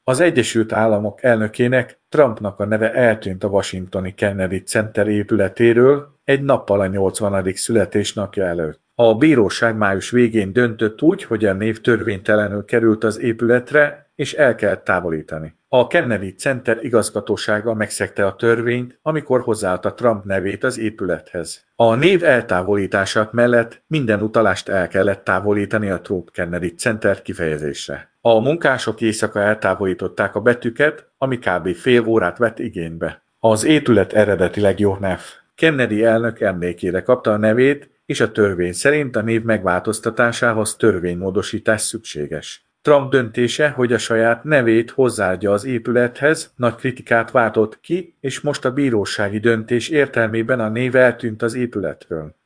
Az Egyesült Államok elnökének, Trumpnak a neve eltűnt a washingtoni Kennedy Center épületéről egy nappal a 80. születésnapja előtt. A bíróság május végén döntött úgy, hogy a név törvénytelenül került az épületre, és el kellett távolítani. A Kennedy Center igazgatósága megszegte a törvényt, amikor hozzáadta Trump nevét az épülethez. A név eltávolítása mellett minden utalást el kellett távolítani a Trump Kennedy Center kifejezésre. A munkások éjszaka eltávolították a betűket, ami kb. Fél órát vett igénybe. Az épület eredetileg John F. Kennedy elnök emlékére kapta a nevét, és a törvény szerint a név megváltoztatásához törvénymódosítás szükséges. Trump döntése, hogy a saját nevét hozzáadja az épülethez, nagy kritikát váltott ki, és most a bírósági döntés értelmében a név eltűnt az épületről.